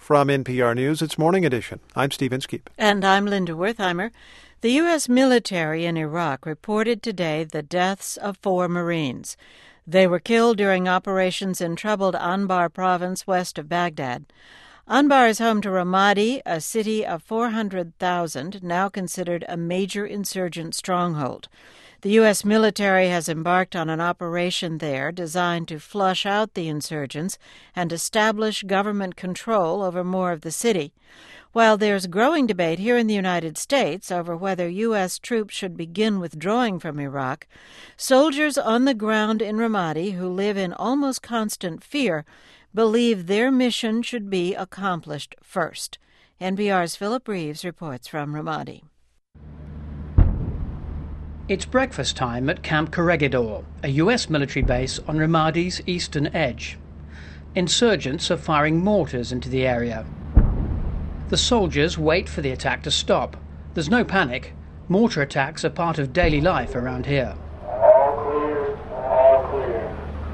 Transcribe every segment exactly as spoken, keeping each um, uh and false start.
From N P R News, it's Morning Edition. I'm Steve Inskeep. And I'm Linda Wertheimer. The U S military in Iraq reported today the deaths of four Marines. They were killed during operations in troubled Anbar province west of Baghdad. Anbar is home to Ramadi, a city of four hundred thousand, now considered a major insurgent stronghold. The U S military has embarked on an operation there designed to flush out the insurgents and establish government control over more of the city. While there's growing debate here in the United States over whether U S troops should begin withdrawing from Iraq, soldiers on the ground in Ramadi who live in almost constant fear believe their mission should be accomplished first. N P R's Philip Reeves reports from Ramadi. It's breakfast time at Camp Corregidor, a U S military base on Ramadi's eastern edge. Insurgents are firing mortars into the area. The soldiers wait for the attack to stop. There's no panic. Mortar attacks are part of daily life around here. All clear, all clear.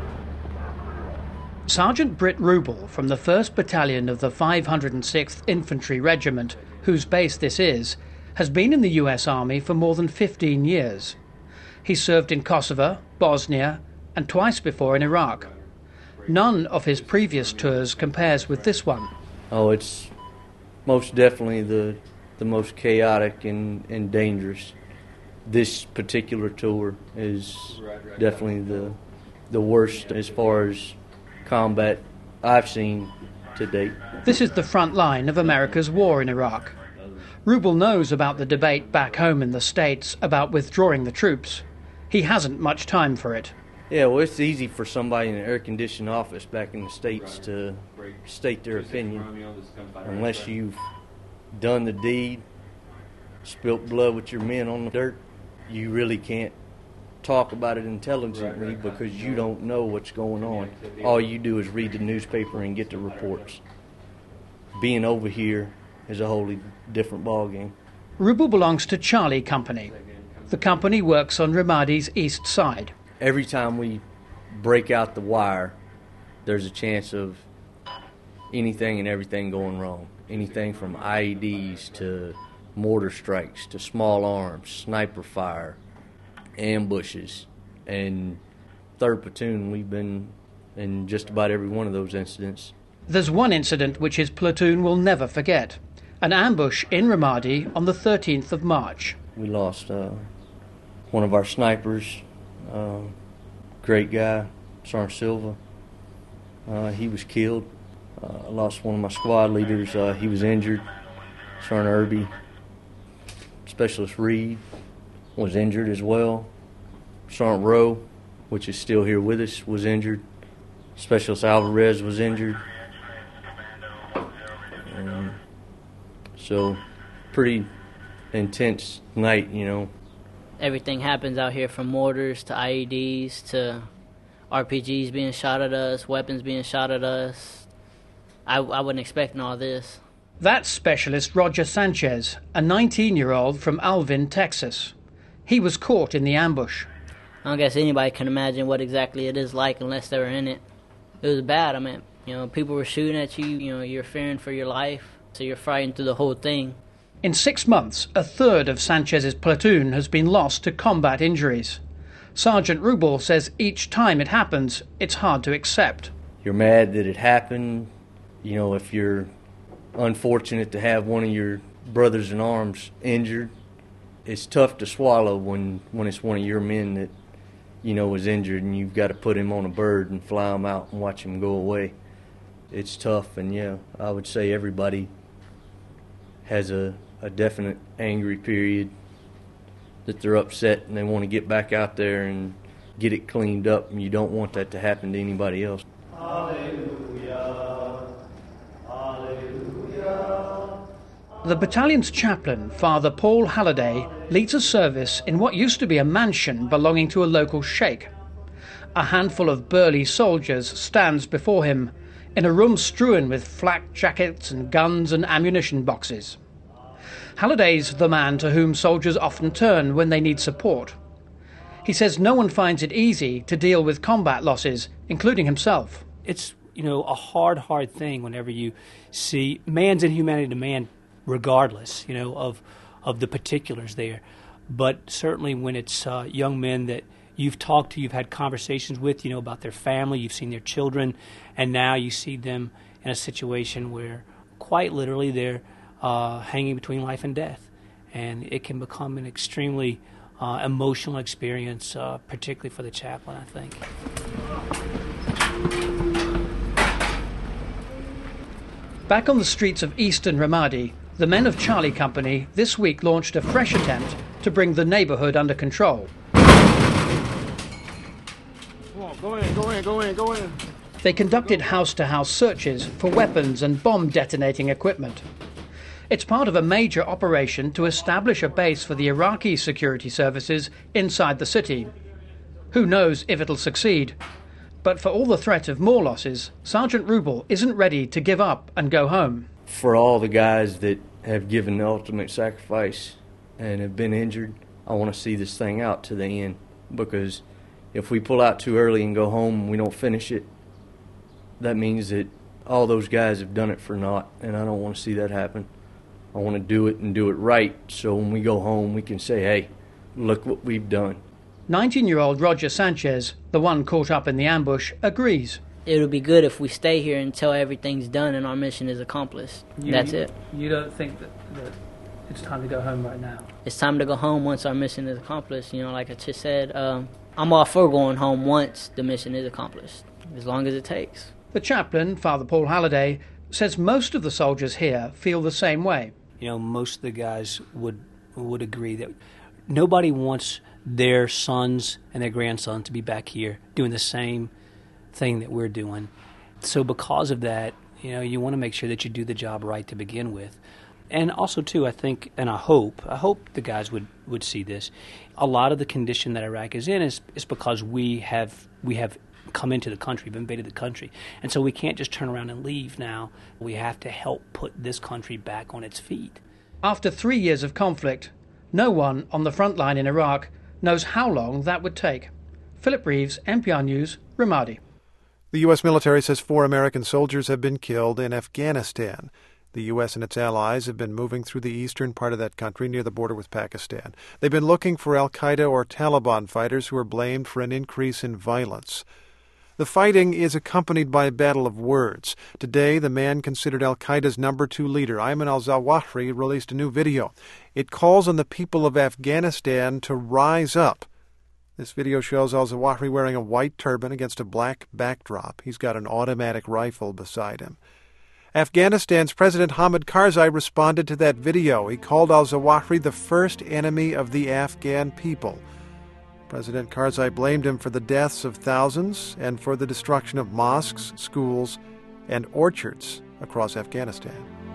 Sergeant Britt Rubel from the first Battalion of the five hundred sixth Infantry Regiment, whose base this is, has been in the U S Army for more than fifteen years. He served in Kosovo, Bosnia, and twice before in Iraq. None of his previous tours compares with this one. Oh, it's most definitely the the most chaotic and, and dangerous. This particular tour is definitely the the worst as far as combat I've seen to date. This is the front line of America's war in Iraq. Rubel knows about the debate back home in the States about withdrawing the troops. He hasn't much time for it. Yeah, well, it's easy for somebody in an air-conditioned office back in the States to state their opinion. Unless you've done the deed, spilt blood with your men on the dirt, you really can't talk about it intelligently because you don't know what's going on. All you do is read the newspaper and get the reports. Being over here is a wholly different ballgame. Rubel belongs to Charlie Company. The company works on Ramadi's east side. Every time we break out the wire, there's a chance of anything and everything going wrong. Anything from I E Ds to mortar strikes to small arms, sniper fire, ambushes. And third Platoon, we've been in just about every one of those incidents. There's one incident which his platoon will never forget. An ambush in Ramadi on the thirteenth of March. We lost uh, one of our snipers, uh, great guy, Sergeant Silva. Uh, he was killed. Uh, I lost one of my squad leaders. Uh, he was injured. Sergeant Irby. Specialist Reed was injured as well. Sergeant Rowe, which is still here with us, was injured. Specialist Alvarez was injured. Um, so, pretty intense night, you know. Everything happens out here from mortars to I E Ds to R P Gs being shot at us, weapons being shot at us. I, I wasn't expecting all this. That's Specialist Roger Sanchez, a nineteen-year-old from Alvin, Texas. He was caught in the ambush. I don't guess anybody can imagine what exactly it is like unless they were in it. It was bad. I mean, you know, people were shooting at you. You know, you're fearing for your life, so you're fighting through the whole thing. In six months, a third of Sanchez's platoon has been lost to combat injuries. Sergeant Rubel says each time it happens, it's hard to accept. You're mad that it happened. You know, if you're unfortunate to have one of your brothers in arms injured, it's tough to swallow when, when it's one of your men that, you know, is injured and you've got to put him on a bird and fly him out and watch him go away. It's tough, and yeah, I would say everybody has a, a definite angry period that they're upset and they want to get back out there and get it cleaned up, and you don't want that to happen to anybody else. Hallelujah. Hallelujah. The battalion's chaplain, Father Paul Halliday, leads a service in what used to be a mansion belonging to a local sheikh. A handful of burly soldiers stands before him in a room strewn with flak jackets and guns and ammunition boxes. Halliday's the man to whom soldiers often turn when they need support. He says no one finds it easy to deal with combat losses, including himself. It's you know, a hard, hard thing whenever you see man's inhumanity to man, regardless, you know, of of the particulars there. But certainly when it's uh, young men that you've talked to, you've had conversations with, you know, about their family, you've seen their children, and now you see them in a situation where quite literally they're uh, hanging between life and death. And it can become an extremely uh, emotional experience, uh, particularly for the chaplain, I think. Back on the streets of eastern Ramadi, the men of Charlie Company this week launched a fresh attempt to bring the neighborhood under control. Come on, go in, go in, go in, go in. They conducted house-to-house searches for weapons and bomb-detonating equipment. It's part of a major operation to establish a base for the Iraqi security services inside the city. Who knows if it'll succeed? But for all the threat of more losses, Sergeant Rubel isn't ready to give up and go home. For all the guys that have given the ultimate sacrifice and have been injured, I want to see this thing out to the end, because if we pull out too early and go home and we don't finish it, that means that all those guys have done it for naught, and I don't want to see that happen. I want to do it and do it right, so when we go home we can say, hey, look what we've done. nineteen-year-old Roger Sanchez, the one caught up in the ambush, agrees. It would be good if we stay here until everything's done and our mission is accomplished. You, That's it. You don't think that, that it's time to go home right now? It's time to go home once our mission is accomplished. You know, like I just said, um, I'm all for going home once the mission is accomplished, as long as it takes. The chaplain, Father Paul Halliday, says most of the soldiers here feel the same way. You know, most of the guys would would agree that nobody wants their sons and their grandsons to be back here doing the same thing that we're doing. So because of that, you know, you want to make sure that you do the job right to begin with. And also, too, I think, and I hope, I hope the guys would, would see this. A lot of the condition that Iraq is in is, is because we have we have come into the country, we've invaded the country. And so we can't just turn around and leave now. We have to help put this country back on its feet. After three years of conflict, no one on the front line in Iraq knows how long that would take. Philip Reeves, N P R News, Ramadi. The U S military says four American soldiers have been killed in Afghanistan. The U S and its allies have been moving through the eastern part of that country near the border with Pakistan. They've been looking for al-Qaeda or Taliban fighters who are blamed for an increase in violence. The fighting is accompanied by a battle of words. Today, the man considered al-Qaeda's number two leader, Ayman al-Zawahri, released a new video. It calls on the people of Afghanistan to rise up. This video shows al-Zawahri wearing a white turban against a black backdrop. He's got an automatic rifle beside him. Afghanistan's President Hamid Karzai responded to that video. He called al-Zawahri the first enemy of the Afghan people. President Karzai blamed him for the deaths of thousands and for the destruction of mosques, schools, and orchards across Afghanistan.